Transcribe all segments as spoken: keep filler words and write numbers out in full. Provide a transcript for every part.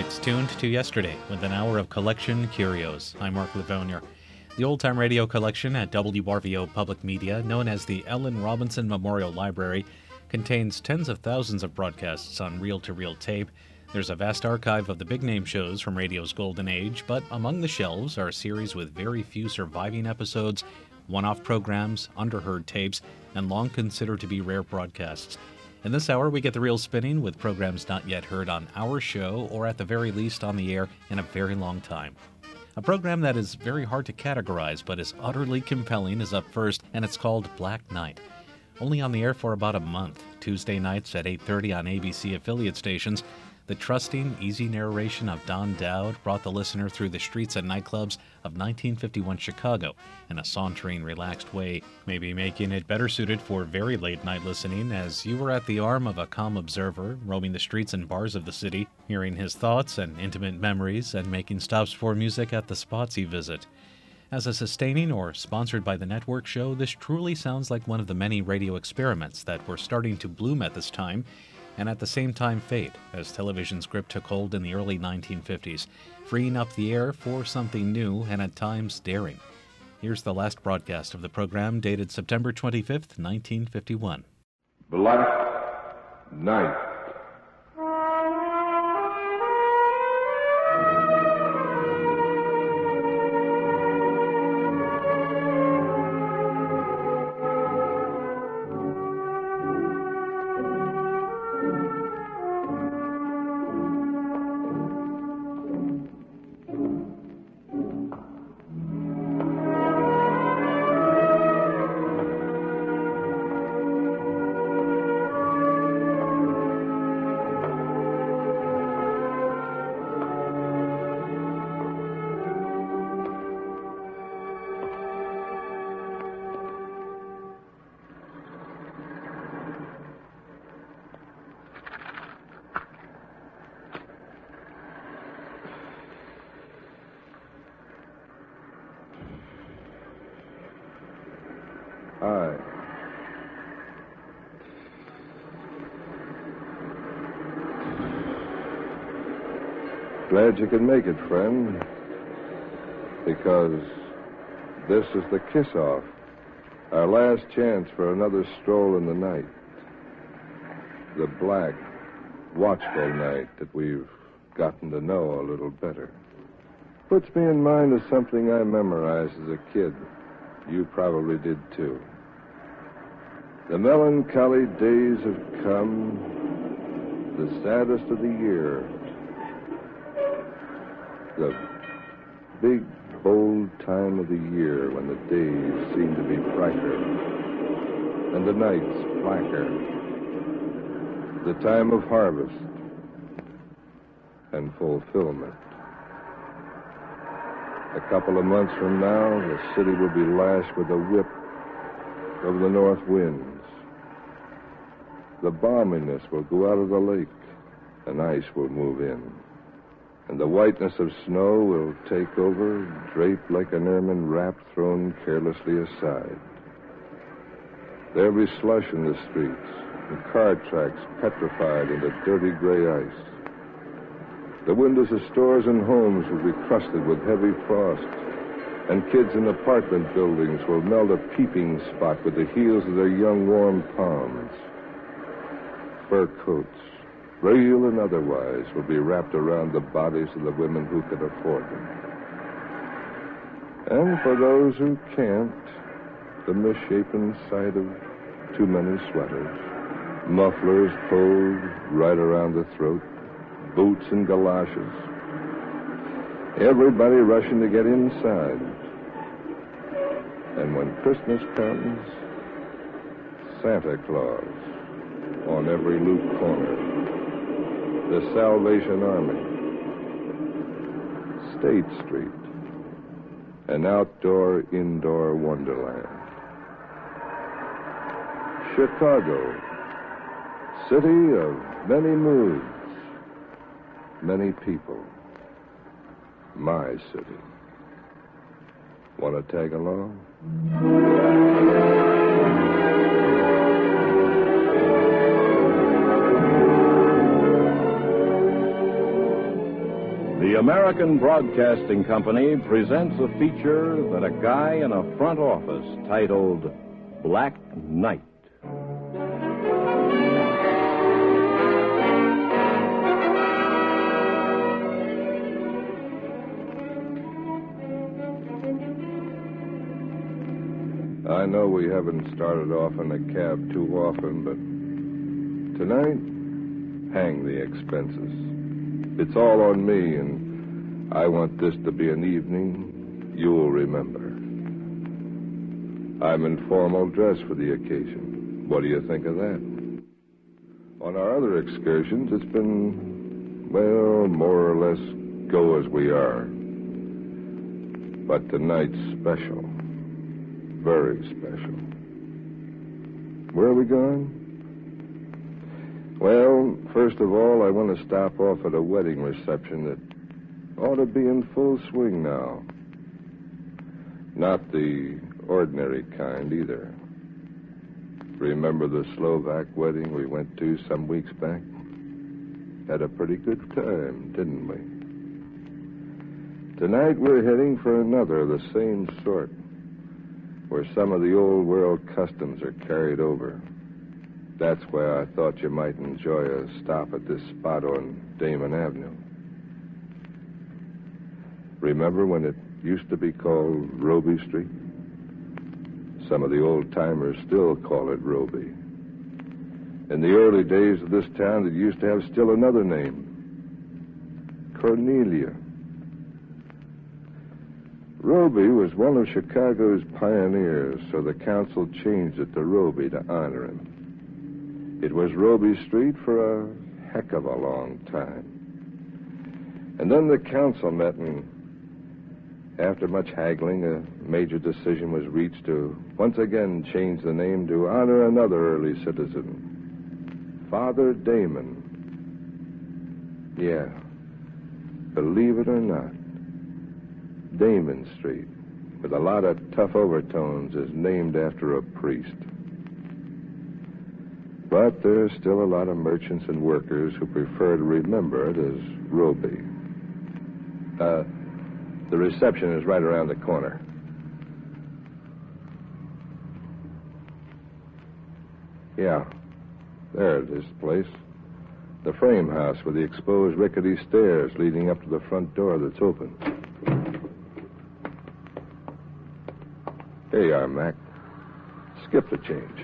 It's Tuned to Yesterday with an hour of collection curios. I'm Mark Livonia. The Old Time Radio Collection at W R V O Public Media, known as the Ellen Robinson Memorial Library, contains tens of thousands of broadcasts on reel-to-reel tape. There's a vast archive of the big-name shows from radio's golden age, but among the shelves are a series with very few surviving episodes, one-off programs, underheard tapes, and long considered to be rare broadcasts. In this hour, we get the reel spinning with programs not yet heard on our show, or at the very least on the air in a very long time. A program that is very hard to categorize, but is utterly compelling, is up first, and it's called Black Night. Only on the air for about a month, Tuesday nights at eight thirty on A B C affiliate stations, the trusting, easy narration of Don Dowd brought the listener through the streets and nightclubs of nineteen fifty-one Chicago in a sauntering, relaxed way, maybe making it better suited for very late-night listening as you were at the arm of a calm observer, roaming the streets and bars of the city, hearing his thoughts and intimate memories, and making stops for music at the spots he visit. As a sustaining or sponsored by the network show, this truly sounds like one of the many radio experiments that were starting to bloom at this time, and at the same time fade, as television's grip took hold in the early nineteen fifties, freeing up the air for something new and at times daring. Here's the last broadcast of the program, dated September twenty-fifth, nineteen fifty-one. Black Night. Hi. Glad you could make it, friend. Because this is the kiss-off. Our last chance for another stroll in the night. The black, watchful night that we've gotten to know a little better. Puts me in mind of something I memorized as a kid. You probably did, too. The melancholy days have come, the saddest of the year. The big, bold time of the year when the days seem to be brighter and the nights blacker. The time of harvest and fulfillment. A couple of months from now, the city will be lashed with a whip of the north winds. The balminess will go out of the lake, and ice will move in. And the whiteness of snow will take over, draped like an ermine wrap thrown carelessly aside. There'll be slush in the streets, and car tracks petrified into dirty gray ice. The windows of stores and homes will be crusted with heavy frost, and kids in apartment buildings will melt a peeping spot with the heels of their young, warm palms. Fur coats, real and otherwise, will be wrapped around the bodies of the women who could afford them. And for those who can't, the misshapen sight of too many sweaters, mufflers pulled right around the throat, boots and galoshes. Everybody rushing to get inside. And when Christmas comes, Santa Claus on every loop corner. The Salvation Army. State Street. An outdoor-indoor wonderland. Chicago. City of many moods. Many people. My city. Want to tag along? The American Broadcasting Company presents a feature that a guy in a front office titled Black Knight. I know we haven't started off in a cab too often, but tonight, hang the expenses. It's all on me, and I want this to be an evening you'll remember. I'm in formal dress for the occasion. What do you think of that? On our other excursions, it's been, well, more or less go as we are. But tonight's special. Very special. Where are we going? Well, first of all, I want to stop off at a wedding reception that ought to be in full swing now. Not the ordinary kind, either. Remember the Slovak wedding we went to some weeks back? Had a pretty good time, didn't we? Tonight we're heading for another of the same sort, where some of the old world customs are carried over. That's why I thought you might enjoy a stop at this spot on Damon Avenue. Remember when it used to be called Roby Street? Some of the old-timers still call it Roby. In the early days of this town, it used to have still another name. Cornelia. Roby was one of Chicago's pioneers, so the council changed it to Roby to honor him. It was Roby Street for a heck of a long time. And then the council met, and after much haggling, a major decision was reached to once again change the name to honor another early citizen, Father Damon. Yeah, believe it or not, Damon Street, with a lot of tough overtones, is named after a priest. But there's still a lot of merchants and workers who prefer to remember it as Roby. Uh, the reception is right around the corner. Yeah, there it is, the place. The frame house with the exposed rickety stairs leading up to the front door that's open. Here you are, Mac. Skip the change.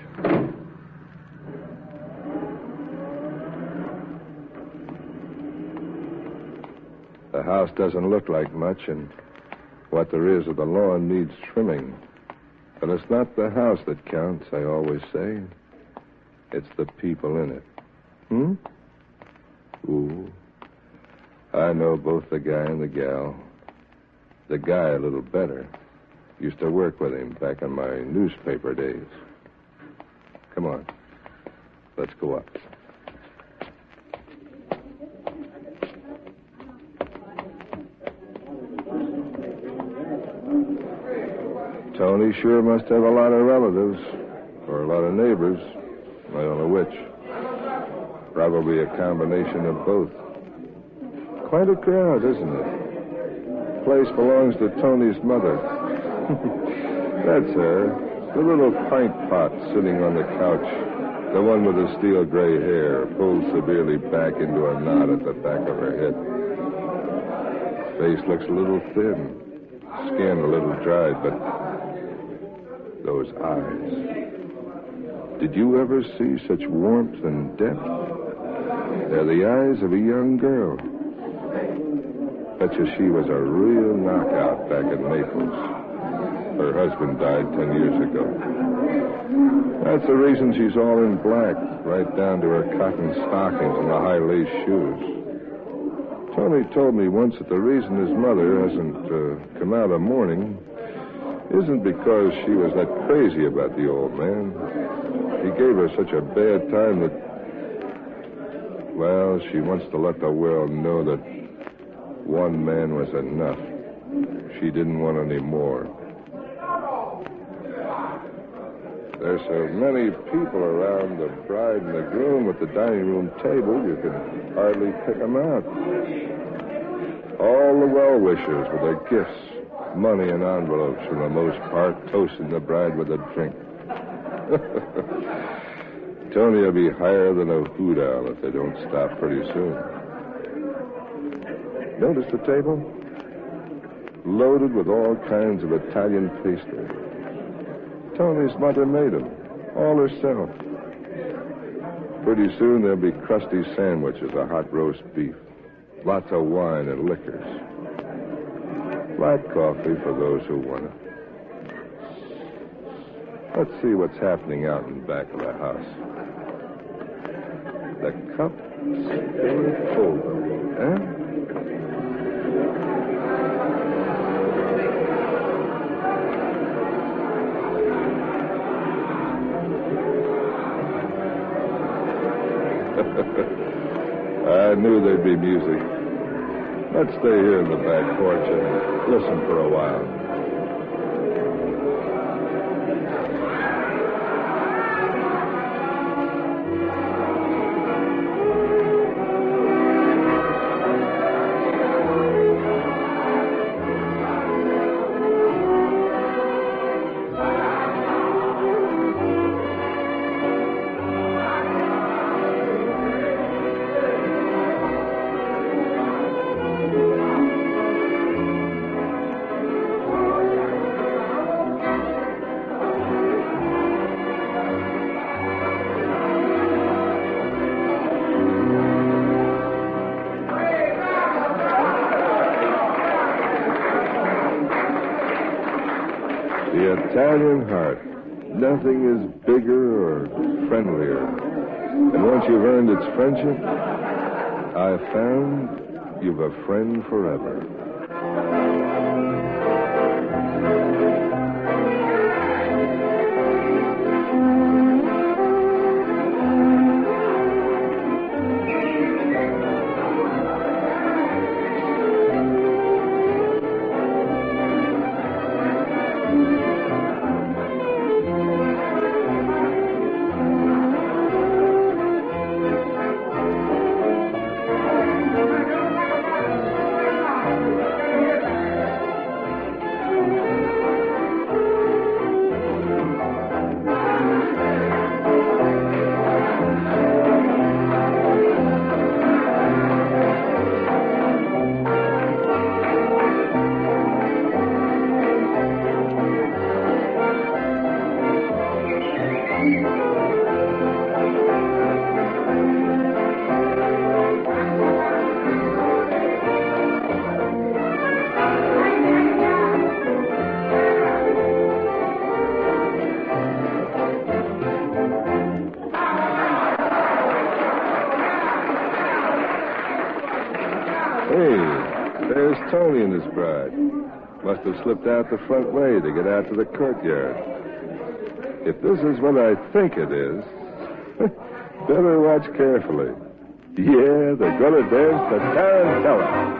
The house doesn't look like much, and what there is of the lawn needs trimming. But it's not the house that counts, I always say. It's the people in it. Hmm? Ooh. I know both the guy and the gal. The guy a little better. Used to work with him back in my newspaper days. Come on. Let's go up. Tony sure must have a lot of relatives, or a lot of neighbors. I don't know which. Probably a combination of both. Quite a crowd, isn't it? Place belongs to Tony's mother. That's her. The little pint pot sitting on the couch. The one with the steel gray hair pulled severely back into a knot at the back of her head. Face looks a little thin. Skin a little dried, but those eyes. Did you ever see such warmth and depth? They're the eyes of a young girl. Betcha she was a real knockout back in Naples. Her husband died ten years ago. That's the reason she's all in black, right down to her cotton stockings and the high lace shoes. Tony told me once that the reason his mother hasn't uh, come out of mourning isn't because she was that crazy about the old man. He gave her such a bad time that, well, she wants to let the world know that one man was enough. She didn't want any more. There's so many people around the bride and the groom at the dining room table, you can hardly pick them out. All the well-wishers with their gifts, money in envelopes for the most part, toasting the bride with a drink. Tony will be higher than a hoot owl if they don't stop pretty soon. Notice the table? Loaded with all kinds of Italian pastries. Tony's mother made them, all herself. Pretty soon there'll be crusty sandwiches, a hot roast beef, lots of wine and liquors. Black coffee for those who want it. Let's see what's happening out in back of the house. The cup's still full, huh? I knew there'd be music. Let's stay here in the back porch and listen for a while. The Italian heart. Nothing is bigger or friendlier. And once you've earned its friendship, I've found you've a friend forever. Hey, there's Tony and his bride. Must have slipped out the front way to get out to the courtyard. If this is what I think it is, better watch carefully. Yeah, they're going to dance the tarantella.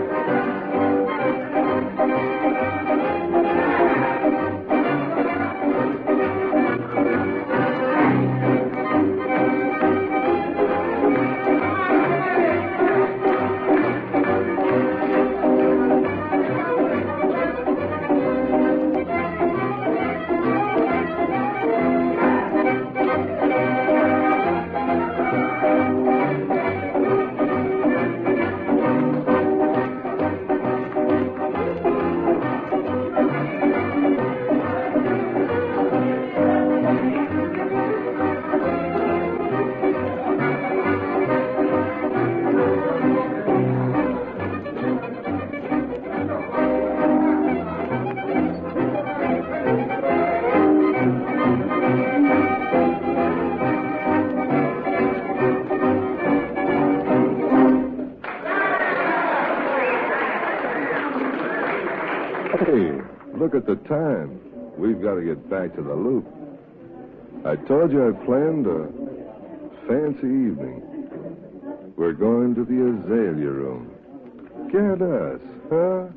Hey, look at the time. We've got to get back to the Loop. I told you I planned a fancy evening. We're going to the Azalea Room. Get us, huh?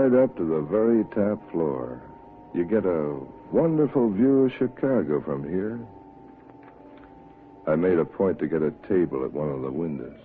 right up to the very top floor. You get a wonderful view of Chicago from here. I made a point to get a table at one of the windows.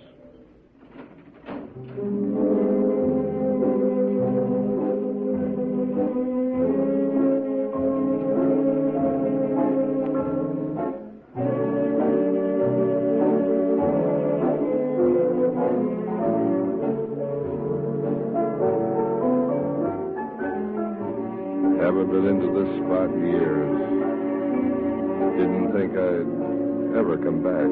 Haven't been into this spot in years. Didn't think I'd ever come back.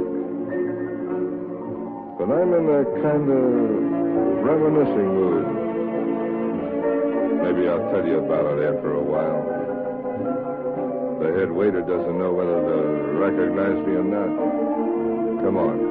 But I'm in a kind of reminiscing mood. Maybe I'll tell you about it after a while. The head waiter doesn't know whether to recognize me or not. Come on.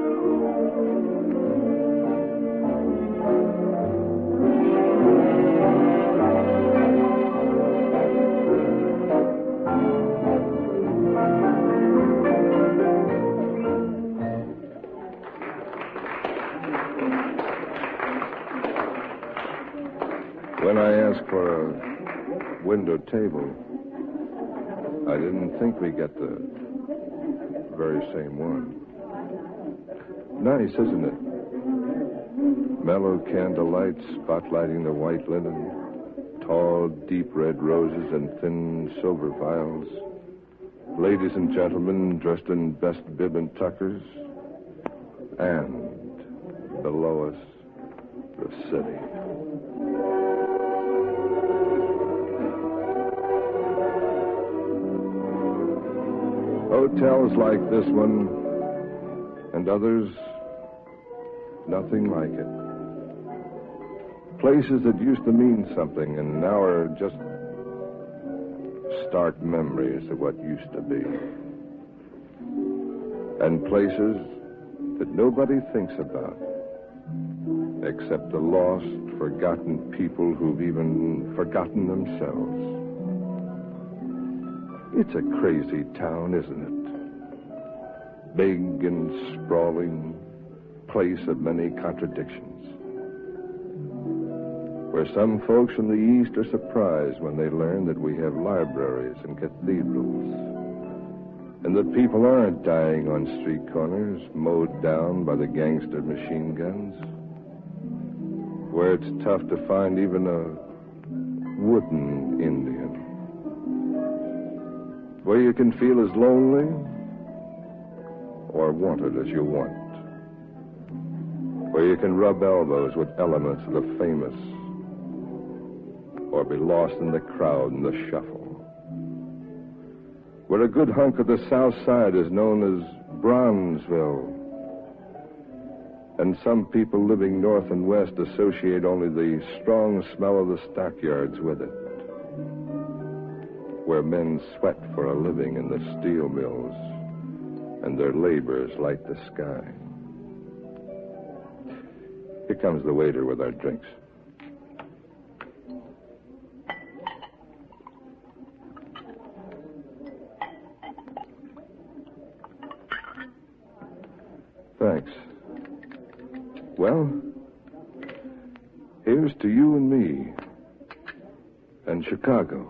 When I asked for a window table, I didn't think we'd get the very same one. Nice, isn't it? Mellow candlelight spotlighting the white linen, tall, deep red roses and thin silver vials, ladies and gentlemen dressed in best bib and tuckers, and below us, the city. Hotels like this one, and others, nothing like it. Places that used to mean something and now are just stark memories of what used to be. And places that nobody thinks about, except the lost, forgotten people who've even forgotten themselves. It's a crazy town, isn't it? Big and sprawling, place of many contradictions. Where some folks from the East are surprised when they learn that we have libraries and cathedrals, and that people aren't dying on street corners, mowed down by the gangster machine guns. Where it's tough to find even a wooden Indian. Where you can feel as lonely or wanted as you want. Where you can rub elbows with elements of the famous or be lost in the crowd and the shuffle. Where a good hunk of the South Side is known as Bronzeville, and some people living north and west associate only the strong smell of the stockyards with it. Where men sweat for a living in the steel mills, and their labors light the sky. Here comes the waiter with our drinks. Thanks. Well, here's to you and me, and Chicago.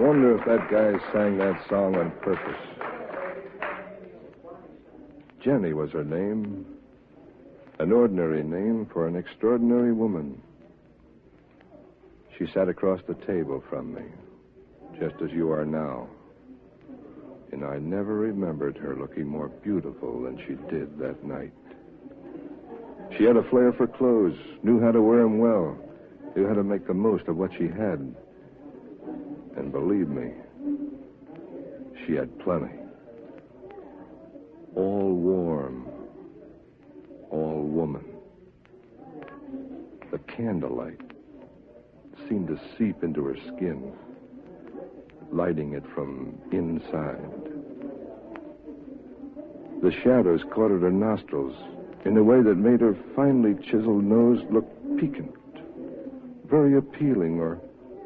wonder if that guy sang that song on purpose. Jenny was her name. An ordinary name for an extraordinary woman. She sat across the table from me, just as you are now. And I never remembered her looking more beautiful than she did that night. She had a flair for clothes, knew how to wear them well, knew how to make the most of what she had. And believe me, she had plenty. All warm, all woman. The candlelight seemed to seep into her skin, lighting it from inside. The shadows caught at her nostrils in a way that made her finely chiseled nose look piquant, very appealing, or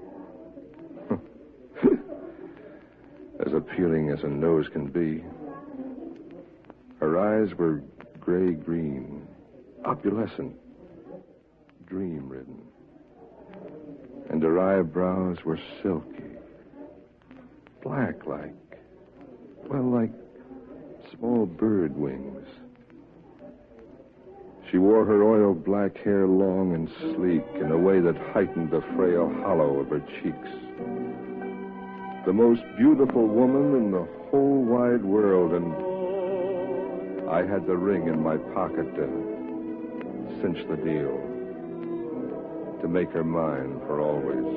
as appealing as a nose can be. Her eyes were gray-green, opalescent, dream-ridden. And her eyebrows were silky, black-like, well, like small bird wings. She wore her oil black hair long and sleek in a way that heightened the frail hollow of her cheeks. The most beautiful woman in the whole wide world, and I had the ring in my pocket to cinch the deal, to make her mine for always.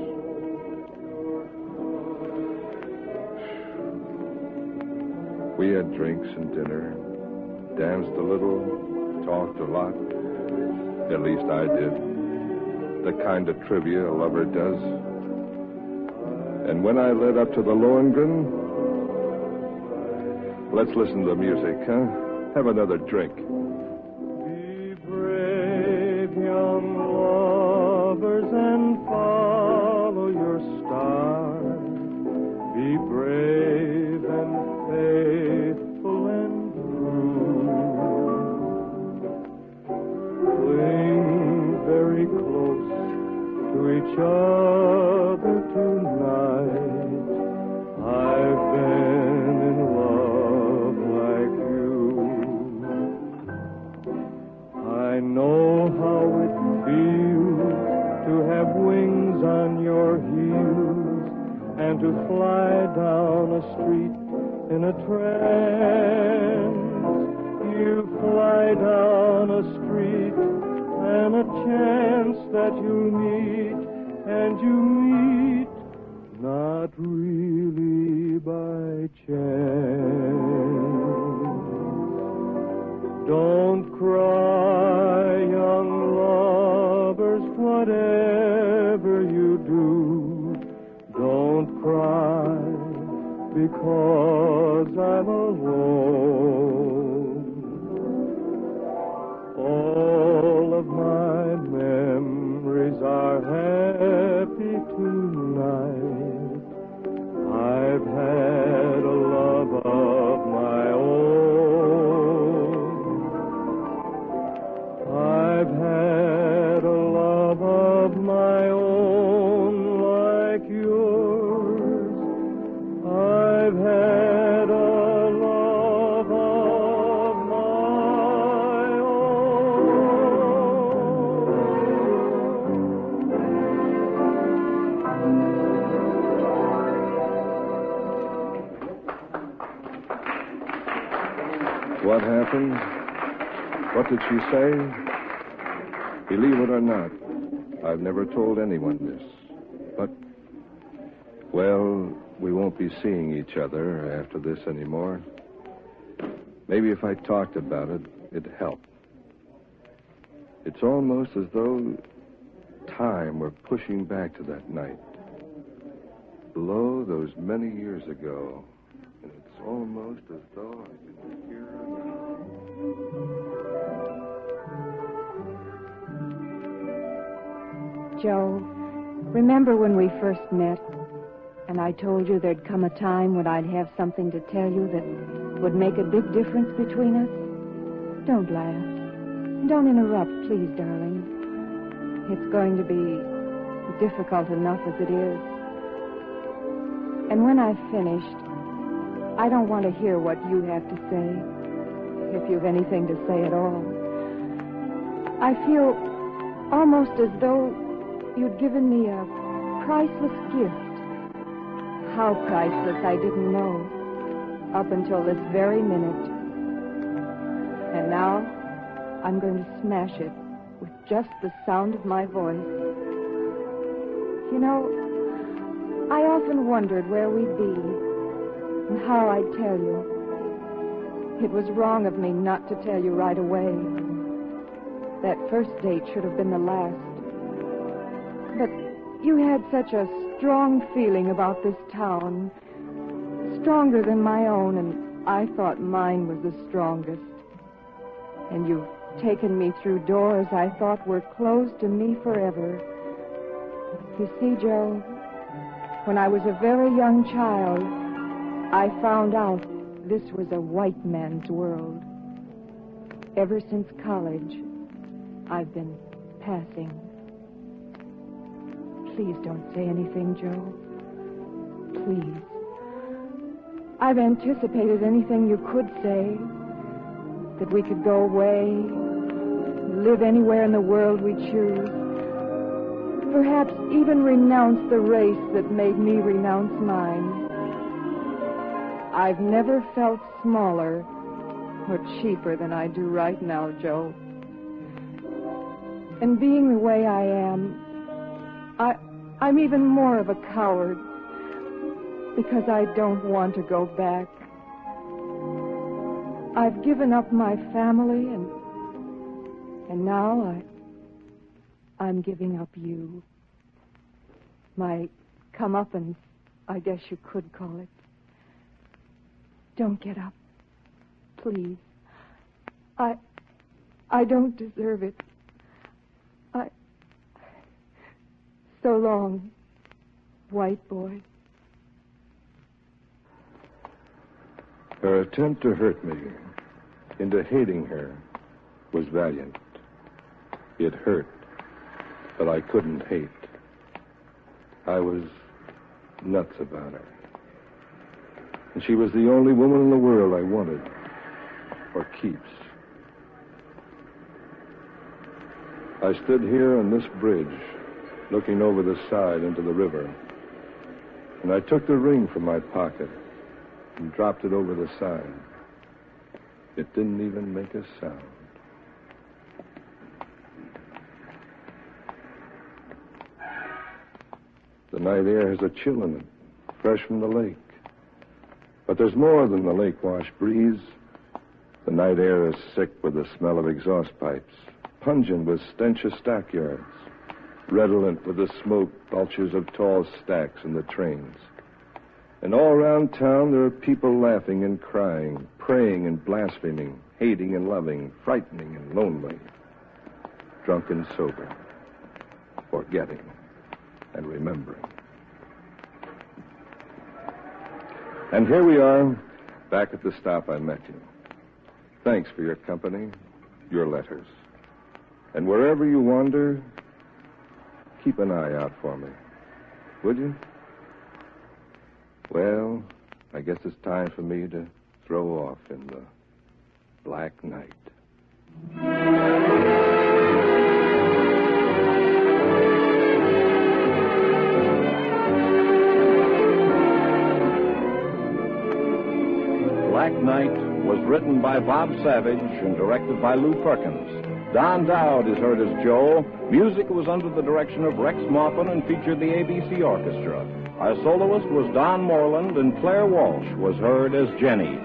We had drinks and dinner, danced a little, talked a lot. At least I did. The kind of trivia a lover does. And when I led up to the Lohengrin, let's listen to the music, huh? Have another drink. Be brave, young lovers, and follow your star. Be brave and faithful and true. Cling very close to each other tonight. I've been in love like you. I know how it feels to have wings on your heels and to fly down a street in a trance. You fly down a street and a chance that you'll meet, and you meet not really by chance. Don't cry, young lovers, whatever you do. Don't cry because I'm alone. All of my memories are happy tonight. I've had a love of my own. I've had a love of my own like yours. I've had a love of my What happened? What did she say? Believe it or not, I've never told anyone this. But, well, we won't be seeing each other after this anymore. Maybe if I talked about it, it'd help. It's almost as though time were pushing back to that night. Lo, those many years ago. And it's almost as though I can hear her now. Joe, remember when we first met, and I told you there'd come a time when I'd have something to tell you that would make a big difference between us? Don't laugh. Don't interrupt, please, darling. It's going to be difficult enough as it is. And when I've finished, I don't want to hear what you have to say, if you've anything to say at all. I feel almost as though you'd given me a priceless gift. How priceless, I didn't know, up until this very minute. And now, I'm going to smash it with just the sound of my voice. You know, I often wondered where we'd be and how I'd tell you. It was wrong of me not to tell you right away. That first date should have been the last. But you had such a strong feeling about this town, stronger than my own, and I thought mine was the strongest. And you've taken me through doors I thought were closed to me forever. You see, Joe, when I was a very young child, I found out this was a white man's world. Ever since college, I've been passing. Please don't say anything, Joe. Please. I've anticipated anything you could say. That we could go away, live anywhere in the world we choose. Perhaps even renounce the race that made me renounce mine. I've never felt smaller or cheaper than I do right now, Joe. And being the way I am, I, I'm even more of a coward because I don't want to go back. I've given up my family, and and now I, I'm giving up you. My comeuppance, I guess you could call it. Don't get up, please. I, I don't deserve it. I... So long, white boy. Her attempt to hurt me into hating her was valiant. It hurt, but I couldn't hate. I was nuts about her. And she was the only woman in the world I wanted, or keeps. I stood here on this bridge, looking over the side into the river, and I took the ring from my pocket and dropped it over the side. It didn't even make a sound. The night air has a chill in it, fresh from the lake. But there's more than the lake-wash breeze. The night air is sick with the smell of exhaust pipes, pungent with stench of stackyards, redolent with the smoke belches of tall stacks in the trains. And all around town there are people laughing and crying, praying and blaspheming, hating and loving, frightening and lonely, drunk and sober, forgetting and remembering. And here we are, back at the stop I met you. Thanks for your company, your letters. And wherever you wander, keep an eye out for me, would you? Well, I guess it's time for me to throw off in the black night. Black Night was written by Bob Savage and directed by Lou Perkins. Don Dowd is heard as Joe. Music was under the direction of Rex Maupin and featured the A B C Orchestra. Our soloist was Don Moreland, and Claire Walsh was heard as Jenny.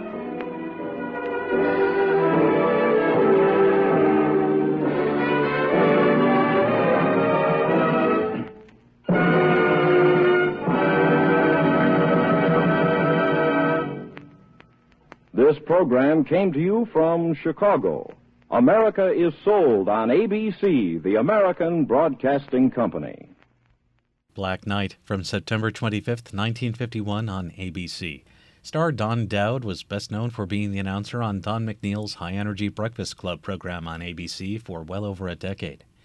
This program came to you from Chicago. America is sold on A B C, the American Broadcasting Company. Black Night from September twenty-fifth, nineteen fifty-one on A B C. Star Don Dowd was best known for being the announcer on Don McNeil's High Energy Breakfast Club program on A B C for well over a decade.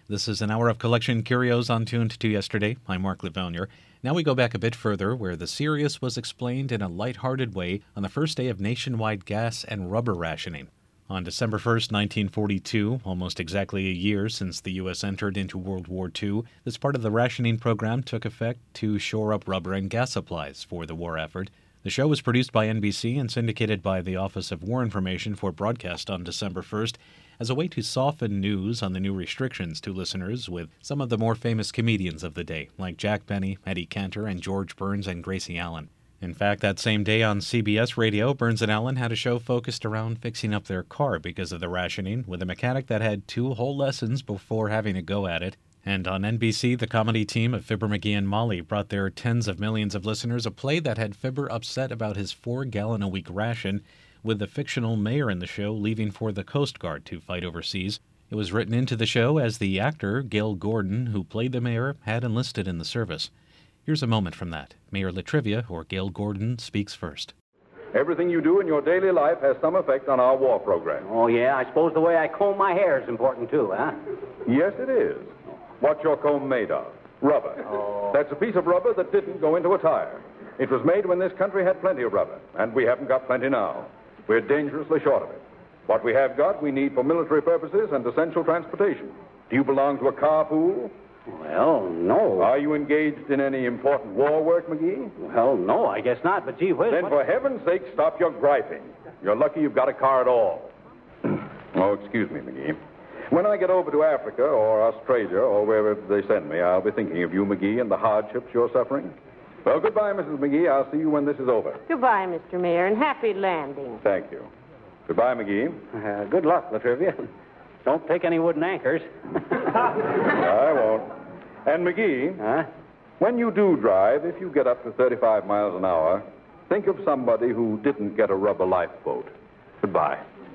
This is an hour of Collection Curios on Tuned to Yesterday. I'm Mark Livonier. Now we go back a bit further, where the serious was explained in a light-hearted way on the first day of nationwide gas and rubber rationing. On December first, nineteen forty-two, almost exactly a year since the U S entered into World War Two, this part of the rationing program took effect to shore up rubber and gas supplies for the war effort. The show was produced by N B C and syndicated by the Office of War Information for broadcast on December first as a way to soften news on the new restrictions to listeners with some of the more famous comedians of the day, like Jack Benny, Eddie Cantor, and George Burns and Gracie Allen. In fact, that same day on C B S Radio, Burns and Allen had a show focused around fixing up their car because of the rationing, with a mechanic that had two whole lessons before having a go at it. And on N B C, the comedy team of Fibber McGee and Molly brought their tens of millions of listeners a play that had Fibber upset about his four-gallon-a-week ration, with the fictional mayor in the show leaving for the Coast Guard to fight overseas. It was written into the show as the actor, Gale Gordon, who played the mayor, had enlisted in the service. Here's a moment from that. Mayor Latrivia, or Gale Gordon, speaks first. Everything you do in your daily life has some effect on our war program. Oh, yeah? I suppose the way I comb my hair is important, too, huh? Yes, it is. What's your comb made of? Rubber. Oh. That's a piece of rubber that didn't go into a tire. It was made when this country had plenty of rubber, and we haven't got plenty now. We're dangerously short of it. What we have got, we need for military purposes and essential transportation. Do you belong to a carpool? Well, no. Are you engaged in any important war work, McGee? Well, no, I guess not, but gee whiz. Then what... for heaven's sake, stop your griping. You're lucky you've got a car at all. Oh, excuse me, McGee. When I get over to Africa or Australia or wherever they send me, I'll be thinking of you, McGee, and the hardships you're suffering. Well, goodbye, Missus McGee. I'll see you when this is over. Goodbye, Mister Mayor, and happy landing. Thank you. Goodbye, McGee. Uh, good luck, Latrivia. Don't take any wooden anchors. I won't. And, McGee, Huh? when you do drive, if you get up to thirty-five miles an hour, think of somebody who didn't get a rubber lifeboat. Goodbye.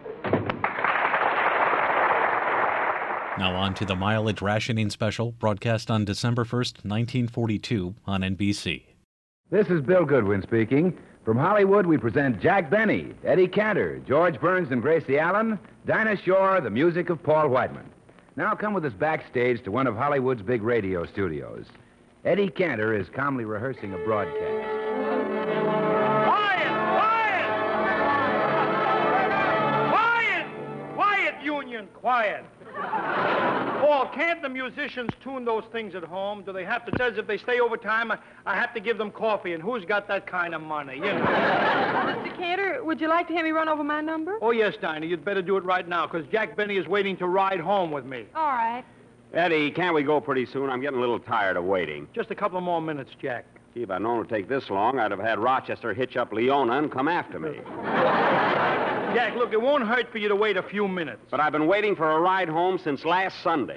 Now on to the mileage rationing special, broadcast on December first, nineteen forty-two on N B C. This is Bill Goodwin speaking. From Hollywood, we present Jack Benny, Eddie Cantor, George Burns and Gracie Allen, Dinah Shore, the music of Paul Whiteman. Now come with us backstage to one of Hollywood's big radio studios. Eddie Cantor is calmly rehearsing a broadcast. Quiet! Quiet! Quiet! Quiet, Union, quiet. Paul, can't the musicians tune those things at home? Do they have to? Says if they stay overtime, I, I have to give them coffee, and who's got that kind of money? You know. Mister Cantor, would you like to have me run over my number? Oh, yes, Dinah, you'd better do it right now, because Jack Benny is waiting to ride home with me. All right. Eddie, can't we go pretty soon? I'm getting a little tired of waiting. Just a couple more minutes, Jack. Gee, if I'd known it would take this long, I'd have had Rochester hitch up Leona and come after me. Jack, look, it won't hurt for you to wait a few minutes. But I've been waiting for a ride home since last Sunday.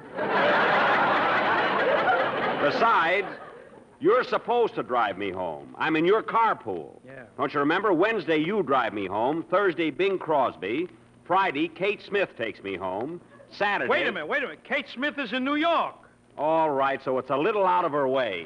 Besides, you're supposed to drive me home. I'm in your carpool. Yeah. Don't you remember? Wednesday, you drive me home. Thursday, Bing Crosby. Friday, Kate Smith takes me home. Saturday... Wait a minute, wait a minute. Kate Smith is in New York. All right, so it's a little out of her way.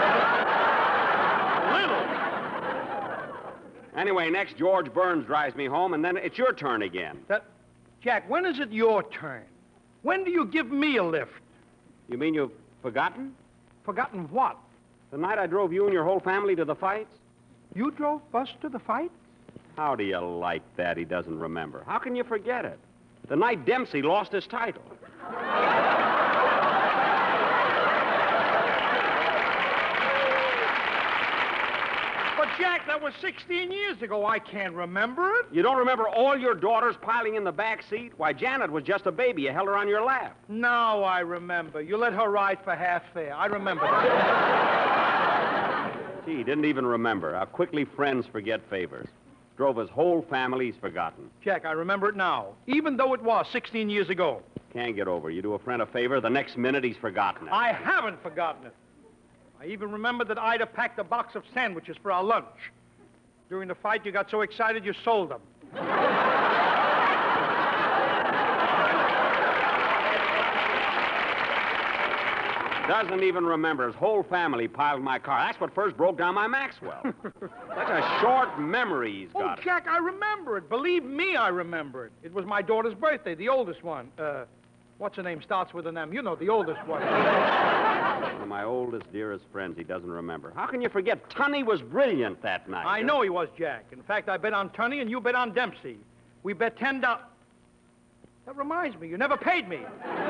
A little? Anyway, next, George Burns drives me home, and then it's your turn again. That... Jack, when is it your turn? When do you give me a lift? You mean you've forgotten? Forgotten what? The night I drove you and your whole family to the fights? You drove us to the fight? How do you like that he doesn't remember? How can you forget it? The night Dempsey lost his title. But, Jack, that was sixteen years ago. I can't remember it. You don't remember all your daughters piling in the back seat? Why, Janet was just a baby. You held her on your lap. Now I remember. You let her ride for half fare. I remember that. Gee, he didn't even remember. How quickly friends forget favors. Drove his whole family, he's forgotten. Jack, I remember it now, even though it was sixteen years ago. Can't get over. You do a friend a favor, the next minute he's forgotten it. I haven't forgotten it. I even remember that Ida packed a box of sandwiches for our lunch. During the fight, you got so excited you sold them. Doesn't even remember. His whole family piled my car. That's what first broke down my Maxwell. Such a short memory he's got. Oh, Jack, I remember it. Believe me, I remember it. It was my daughter's birthday, the oldest one. Uh, What's her name starts with an M? You know, the oldest one. One of my oldest, dearest friends he doesn't remember. How can you forget? Tunney was brilliant that night. I know he was, Jack. In fact, I bet on Tunney and you bet on Dempsey. We bet ten dollars. That reminds me, you never paid me.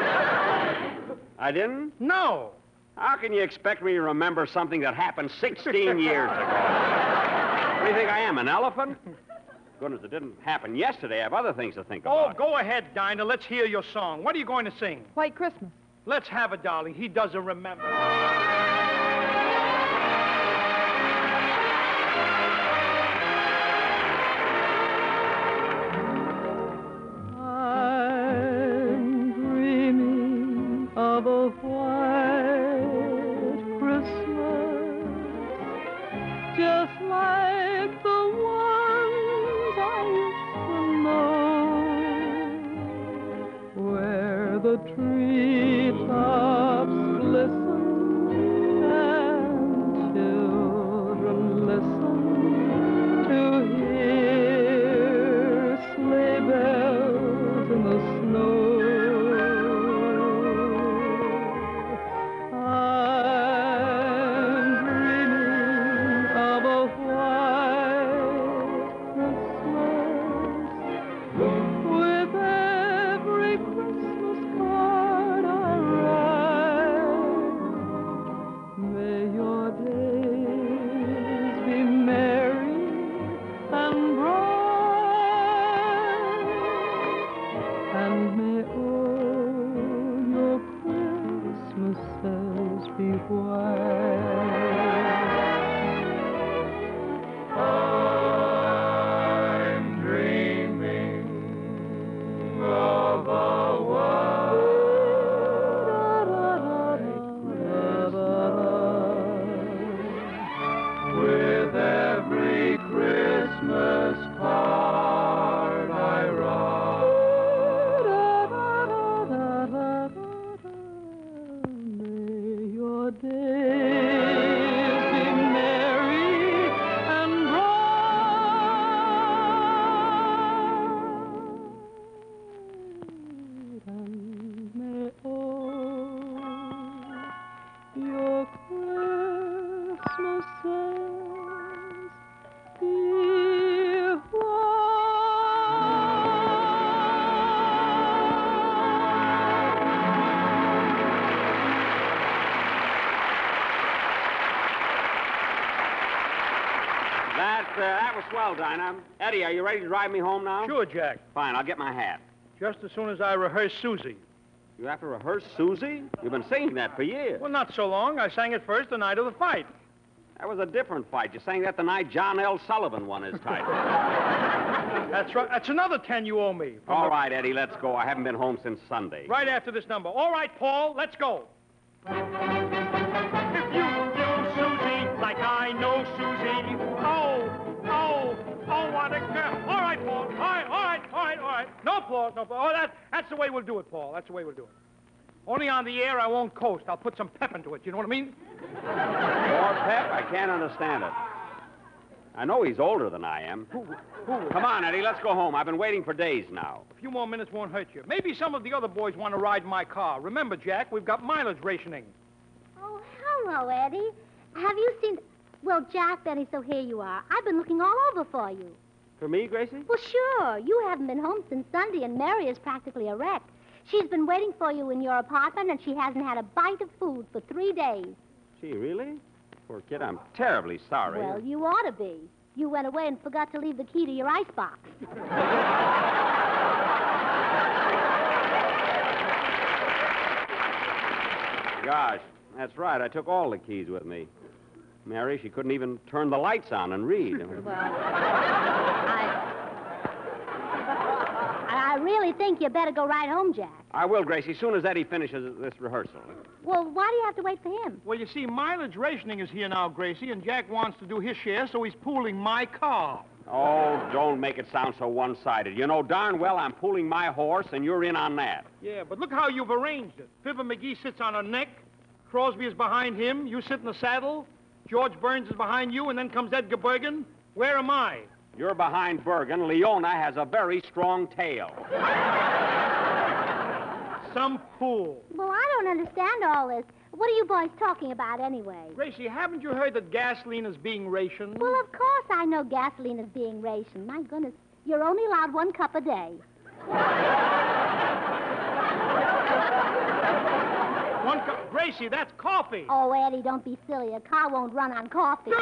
I didn't? No. How can you expect me to remember something that happened sixteen years ago? What do you think I am, an elephant? Goodness, it didn't happen yesterday. I have other things to think Oh, about. go ahead, Dinah. Let's hear your song. What are you going to sing? White Christmas. Let's have it, darling. He doesn't remember. I'm dreaming of a white Christmas, just like the ones I used to know, where the treetops glisten and children listen to hear sleigh bells in the snow. I'm dreaming of a white Christmas with every Christmas card I write. May your days be merry and bright, and may all your Christmases be white. I'm dreaming of a white with every Christmas card I write. May your days be merry and bright, and may all your Christmases be That, uh, that was swell, Dinah. Eddie, are you ready to drive me home now? Sure, Jack. Fine, I'll get my hat. Just as soon as I rehearse Susie. You have to rehearse Susie? You've been singing that for years. Well, not so long. I sang it first the night of the fight. That was a different fight. You sang that the night John L. Sullivan won his title. That's right. That's another ten you owe me. From All the- right, Eddie, let's go. I haven't been home since Sunday. Right after this number. All right, Paul, let's go. If you knew Susie like I know Susie, oh, oh, oh, what a girl. All right, Paul. All right, all right, all right, all right. No applause, no applause. Oh, that, that's the way we'll do it, Paul. That's the way we'll do it. Only on the air I won't coast. I'll put some pep into it. You know what I mean? More pep? I can't understand it. I know he's older than I am. Who, who? Come on, Eddie, let's go home. I've been waiting for days now. A few more minutes won't hurt you. Maybe some of the other boys want to ride my car. Remember, Jack, we've got mileage rationing. Oh, hello, Eddie. Have you seen... Well, Jack, Benny, so here you are. I've been looking all over for you. For me, Gracie? Well, sure. You haven't been home since Sunday, and Mary is practically a wreck. She's been waiting for you in your apartment, and she hasn't had a bite of food for three days. Gee, really? Poor kid, I'm terribly sorry. Well, you ought to be. You went away and forgot to leave the key to your icebox. Gosh, that's right. I took all the keys with me. Mary, she couldn't even turn the lights on and read. Well, I... I really think you better go right home, Jack. I will, Gracie, as soon as Eddie finishes this rehearsal. Well, why do you have to wait for him? Well, you see, mileage rationing is here now, Gracie, and Jack wants to do his share, so he's pooling my car. Oh, don't make it sound so one-sided. You know darn well I'm pulling my horse, and you're in on that. Yeah, but look how you've arranged it. Fibber McGee sits on her neck, Crosby is behind him, you sit in the saddle, George Burns is behind you, and then comes Edgar Bergen. Where am I? You're behind Bergen. Leona has a very strong tail. some fool. Well, I don't understand all this. What are you boys talking about anyway? Gracie, haven't you heard that gasoline is being rationed? Well, of course I know gasoline is being rationed. My goodness, you're only allowed one cup a day. One cup. Gracie, that's coffee. Oh, Eddie, don't be silly. A car won't run on coffee.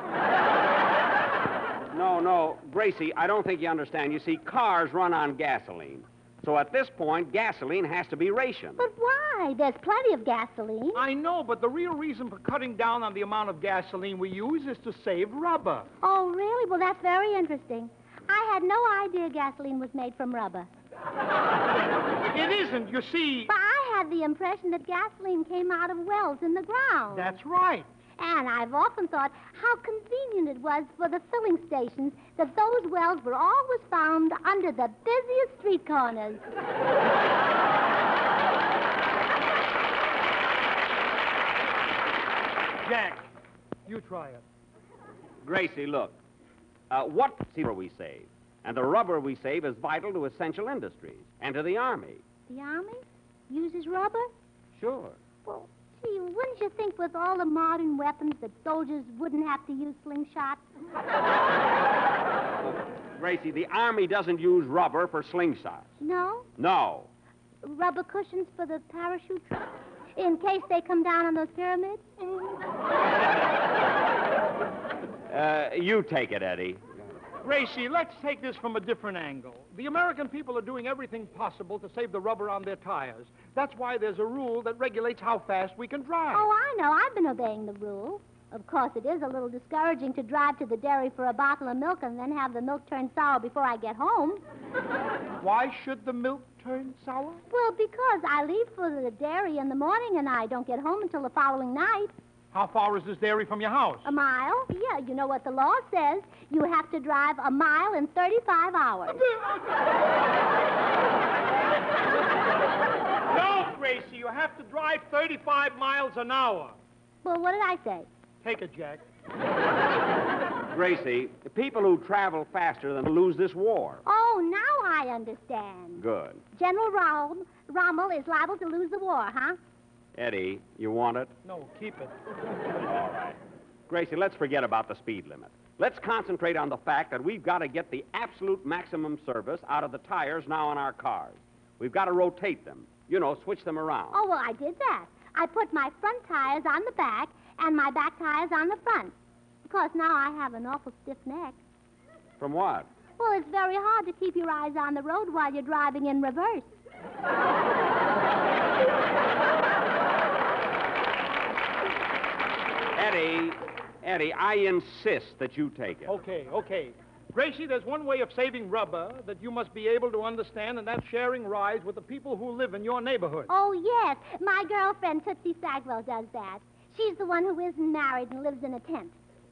No, no, Gracie, I don't think you understand. You see, cars run on gasoline. So at this point, gasoline has to be rationed. But why? There's plenty of gasoline. I know, but the real reason for cutting down on the amount of gasoline we use is to save rubber. Oh, really? Well, that's very interesting. I had no idea gasoline was made from rubber. It isn't, you see. But I had the impression that gasoline came out of wells in the ground. That's right. And I've often thought how convenient it was for the filling stations that those wells were always found under the busiest street corners. Jack, you try it. Gracie, look. Uh, what rubber we save? And the rubber we save is vital to essential industries and to the Army. The Army uses rubber? Sure. Well, gee, wouldn't you think with all the modern weapons that soldiers wouldn't have to use slingshots? Gracie, the Army doesn't use rubber for slingshots. No? No. Rubber cushions for the parachute troops? In case they come down on those pyramids? Uh, you take it, Eddie. Gracie, let's take this from a different angle. The American people are doing everything possible to save the rubber on their tires. That's why there's a rule that regulates how fast we can drive. Oh, I know. I've been obeying the rule. Of course, it is a little discouraging to drive to the dairy for a bottle of milk and then have the milk turn sour before I get home. Why should the milk turn sour? Well, because I leave for the dairy in the morning and I don't get home until the following night. How far is this dairy from your house? A mile? Yeah, you know what the law says. You have to drive a mile in thirty-five hours. No, Gracie, you have to drive thirty-five miles an hour. Well, what did I say? Take it, Jack. Gracie, the people who travel faster than lose this war. Oh, now I understand. Good. General Rom- Rommel is liable to lose the war, huh? Eddie, you want it? No, keep it. All right. Gracie, let's forget about the speed limit. Let's concentrate on the fact that we've got to get the absolute maximum service out of the tires now in our cars. We've got to rotate them. You know, switch them around. Oh, well, I did that. I put my front tires on the back and my back tires on the front. Of course, now I have an awful stiff neck. From what? Well, it's very hard to keep your eyes on the road while you're driving in reverse. Eddie, Eddie, I insist that you take it. Okay, okay. Gracie, there's one way of saving rubber that you must be able to understand, and that's sharing rides with the people who live in your neighborhood. Oh, yes. My girlfriend, Tootsie Stagwell, does that. She's the one who isn't married and lives in a tent.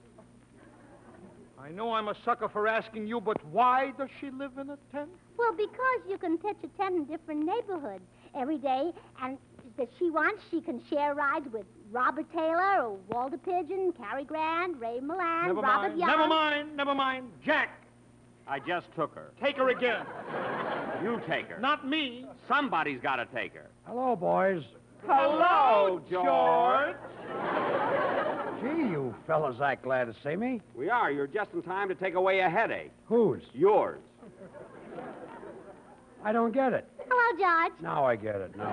I know I'm a sucker for asking you, but why does she live in a tent? Well, because you can pitch a tent in different neighborhoods every day, and if she wants, she can share rides with Robert Taylor or Walter Pigeon, Cary Grant, Ray Milland, Never Robert mind, Young. never mind, never mind. Jack, I just took her. take her again. You take her. Not me. Somebody's got to take her. Hello, boys. Hello, George. Gee, you fellas act glad to see me. We are. You're just in time to take away a headache. Whose? Yours. I don't get it. Hello, George. Now I get it. Now.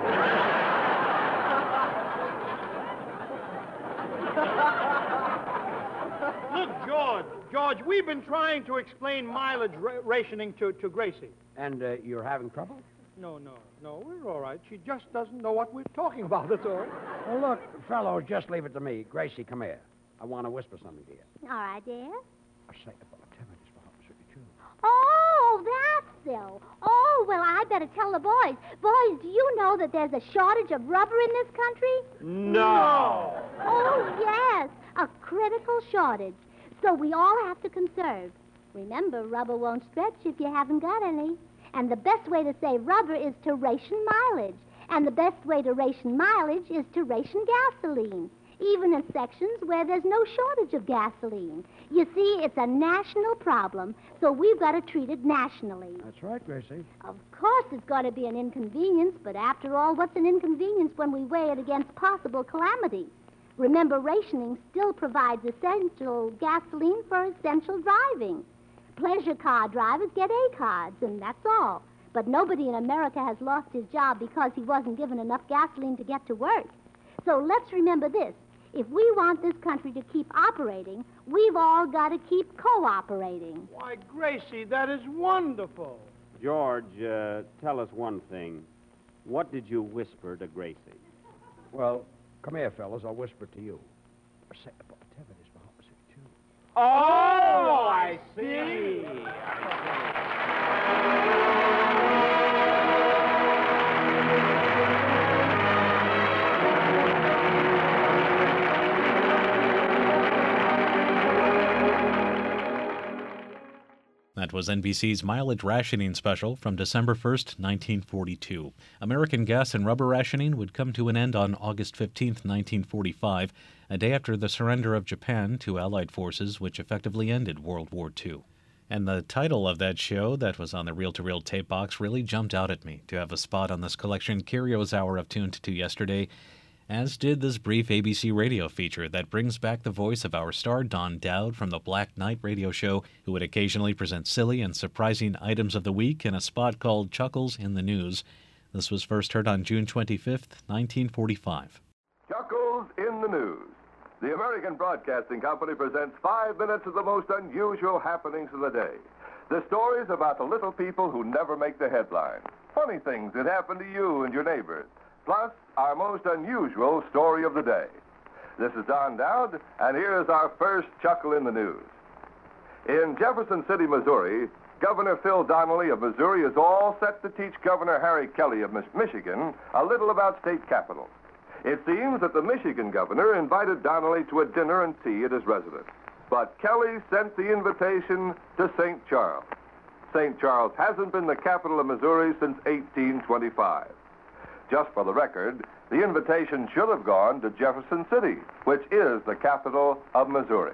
Look, George, George, we've been trying to explain mileage ra- rationing to, to Gracie. And uh, you're having trouble? No, no, no, we're all right. She just doesn't know what we're talking about, that's all. Well, look, fellows, just leave it to me. Gracie, come here. I want to whisper something to you. All right, dear. I say, about ten minutes before you. Oh, that's so. Oh, well, I better tell the boys. Boys, do you know that there's a shortage of rubber in this country? No. Oh, yes, a critical shortage. So we all have to conserve. Remember, rubber won't stretch if you haven't got any. And the best way to save rubber is to ration mileage. And the best way to ration mileage is to ration gasoline. even in sections where there's no shortage of gasoline. You see, it's a national problem, so we've got to treat it nationally. That's right, Gracie. Of course, it's got to be an inconvenience, but after all, what's an inconvenience when we weigh it against possible calamity? Remember, rationing still provides essential gasoline for essential driving. Pleasure car drivers get A cards, and that's all. But nobody in America has lost his job because he wasn't given enough gasoline to get to work. So let's remember this. If we want this country to keep operating, we've all got to keep cooperating. Why, Gracie, that is wonderful. George, uh, tell us one thing. What did you whisper to Gracie? Well, come here, fellas. I'll whisper to you. Oh, I see. That was N B C's mileage rationing special from December first, nineteen forty-two. American gas and rubber rationing would come to an end on August fifteenth, nineteen forty-five, a day after the surrender of Japan to Allied forces, which effectively ended World War Two. And the title of that show that was on the reel-to-reel tape box really jumped out at me to have a spot on this collection Curios Hour of Tuned to yesterday, as did this brief A B C radio feature that brings back the voice of our star Don Dowd from the Black Knight radio show, who would occasionally present silly and surprising items of the week in a spot called Chuckles in the News. This was first heard on June twenty-fifth, nineteen forty-five. Chuckles in the News. The American Broadcasting Company presents five minutes of the most unusual happenings of the day. The stories about the little people who never make the headlines. Funny things that happen to you and your neighbors. Plus, our most unusual story of the day. This is Don Dowd, and here is our first Chuckle in the News. In Jefferson City, Missouri, Governor Phil Donnelly of Missouri is all set to teach Governor Harry Kelly of Michigan a little about state capitals. It seems that the Michigan governor invited Donnelly to a dinner and tea at his residence. But Kelly sent the invitation to Saint Charles. Saint Charles hasn't been the capital of Missouri since eighteen twenty-five. Just for the record, the invitation should have gone to Jefferson City, which is the capital of Missouri.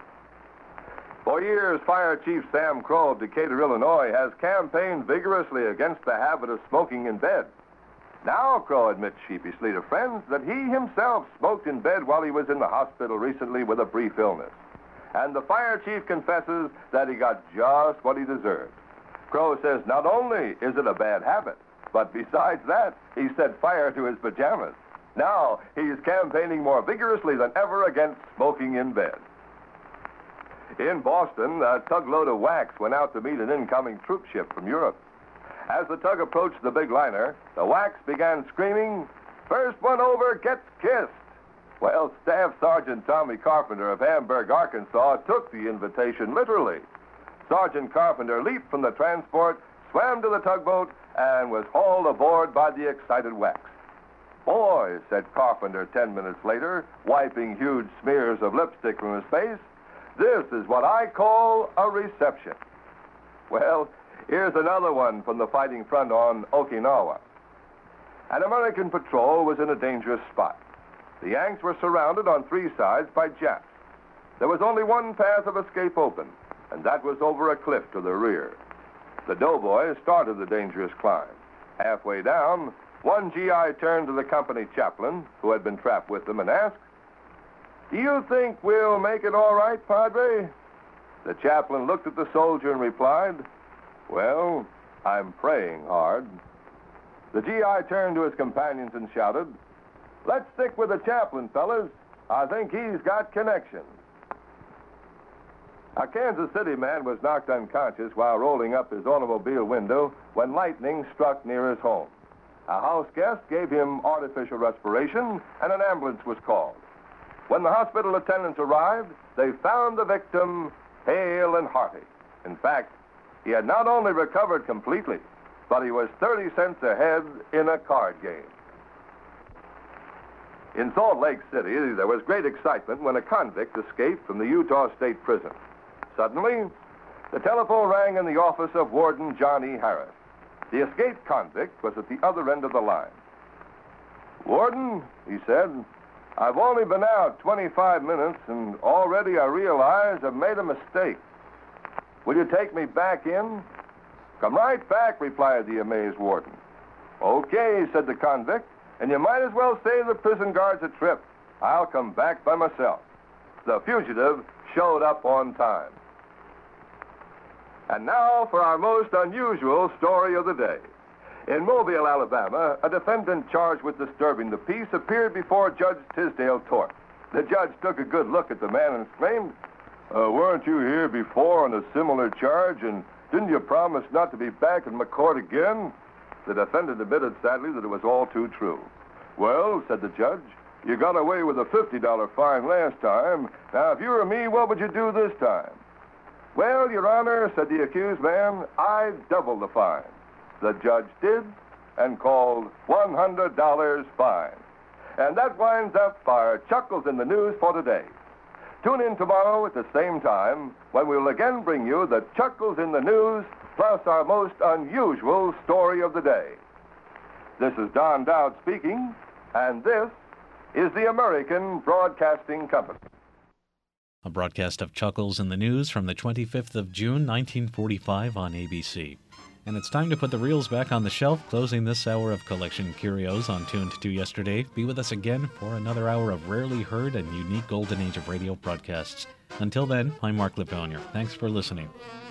For years, Fire Chief Sam Crow of Decatur, Illinois, has campaigned vigorously against the habit of smoking in bed. Now, Crow admits sheepishly to friends that he himself smoked in bed while he was in the hospital recently with a brief illness. And the fire chief confesses that he got just what he deserved. Crow says not only is it a bad habit, but besides that, he set fire to his pajamas. Now, he's campaigning more vigorously than ever against smoking in bed. In Boston, a tugload of wax went out to meet an incoming troop ship from Europe. As the tug approached the big liner, the wax began screaming, "First one over gets kissed." Well, Staff Sergeant Tommy Carpenter of Hamburg, Arkansas, took the invitation literally. Sergeant Carpenter leaped from the transport, swam to the tugboat, and was hauled aboard by the excited wax. "Boy," said Carpenter ten minutes later, wiping huge smears of lipstick from his face, "this is what I call a reception." Well, here's another one from the fighting front on Okinawa. An American patrol was in a dangerous spot. The Yanks were surrounded on three sides by Japs. There was only one path of escape open, and that was over a cliff to the rear. The doughboys started the dangerous climb. Halfway down, one G I turned to the company chaplain, who had been trapped with them, and asked, "Do you think we'll make it all right, Padre?" The chaplain looked at the soldier and replied, "Well, I'm praying hard." The G I turned to his companions and shouted, "Let's stick with the chaplain, fellas. I think he's got connections." A Kansas City man was knocked unconscious while rolling up his automobile window when lightning struck near his home. A house guest gave him artificial respiration, and an ambulance was called. When the hospital attendants arrived, they found the victim hale and hearty. In fact, he had not only recovered completely, but he was thirty cents ahead in a card game. In Salt Lake City, there was great excitement when a convict escaped from the Utah State Prison. Suddenly, the telephone rang in the office of Warden John E. Harris. The escaped convict was at the other end of the line. "Warden," he said, I've only been out twenty-five minutes, and already I realize I've made a mistake. Will you take me back in? Come right back, replied the amazed warden. Okay, said the convict, and you might as well save the prison guards a trip. I'll come back by myself. The fugitive showed up on time. And now for our most unusual story of the day. In Mobile, Alabama, a defendant charged with disturbing the peace appeared before Judge Tisdale Torp. The judge took a good look at the man and exclaimed, uh, weren't you here before on a similar charge, and didn't you promise not to be back in my court again? The defendant admitted sadly that it was all too true. Well, said the judge, you got away with a fifty dollar fine last time. Now, if you were me, what would you do this time? Well, Your Honor, said the accused man, I'd double the fine. The judge did, and called one hundred dollars fine. And that winds up our Chuckles in the News for today. Tune in tomorrow at the same time when we'll again bring you the Chuckles in the News, plus our most unusual story of the day. This is Don Dowd speaking, and this is the American Broadcasting Company. A broadcast of Chuckles in the News from the twenty-fifth of June, nineteen forty-five on A B C. And it's time to put the reels back on the shelf, closing this hour of Collection Curios on Tuned to Yesterday. Be with us again for another hour of rarely heard and unique golden age of radio broadcasts. Until then, I'm Mark Liponier. Thanks for listening.